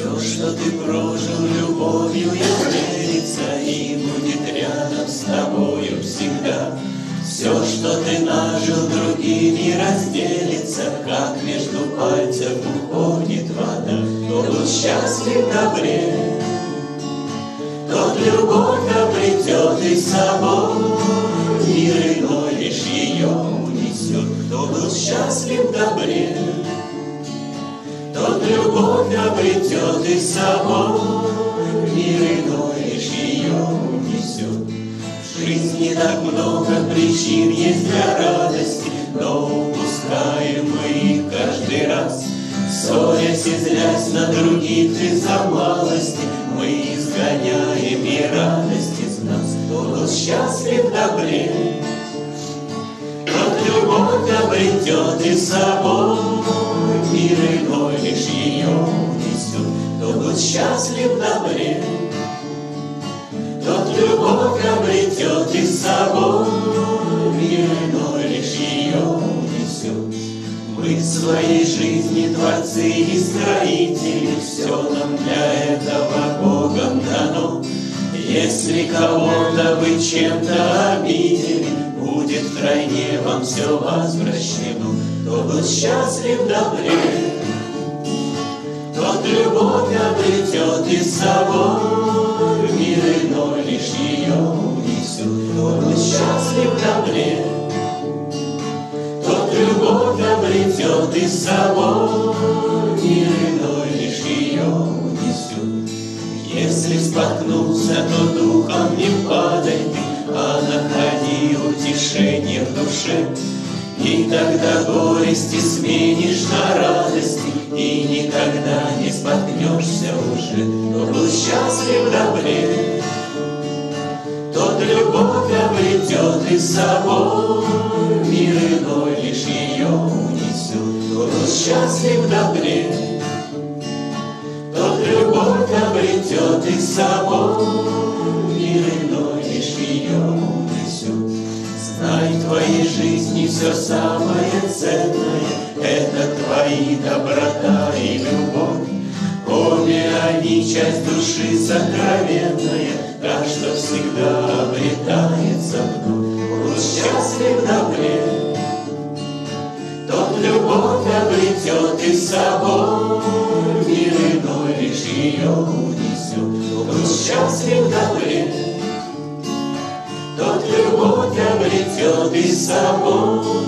Все, что ты прожил, любовью измерится и будет рядом с тобою всегда. Все, что ты нажил, другими разделится, как между пальцев уходит вода. Кто был счастлив в добре, тот любовь обретет и собой, мир иной лишь ее унесет. Кто был счастлив в добре, тот любовь обретет и собой, мир иной лишь ее унесет. В жизни так много причин есть для радости, но упускаем мы их каждый раз. Ссорясь и злясь на других из-за малости, мы изгоняем и радость из нас. Кто был счастлив в добре, тот любовь обретет и собой, мир иной лишь ее унесет. Кто был счастлив в добре, тот любовь обретет и собой, мир иной лишь ее унесет. Мы в своей жизни творцы и строители, все нам для этого Богом дано. Если кого-то вы чем-то обидели, будет втройне вам все возвращено. Кто был счастлив в добре, тот любовь обретет и собой, мир иной лишь ее унесет. Кто был счастлив в добре, тот любовь обретет и собой, мир иной лишь ее унесет. Если споткнулся, то духом не падай ты, а находи утешение в душе. И тогда горести сменишь на радости, и никогда не споткнешься уже. Кто был счастлив в добре, тот любовь обретет и собой, мир иной лишь ее унесет. Кто был счастлив в добре, тот любовь обретет и собой, мир иной лишь ее унесет. Знай, в твоей жизни все самое ценное — это твои доброта и любовь. Обе они часть души сокровенная, та, что всегда обретается вновь. Будь счастлив в добре, тот любовь обретет и собой, мир иной лишь ее унесет. Будь счастлив в добре, тот любовь обретет и собой,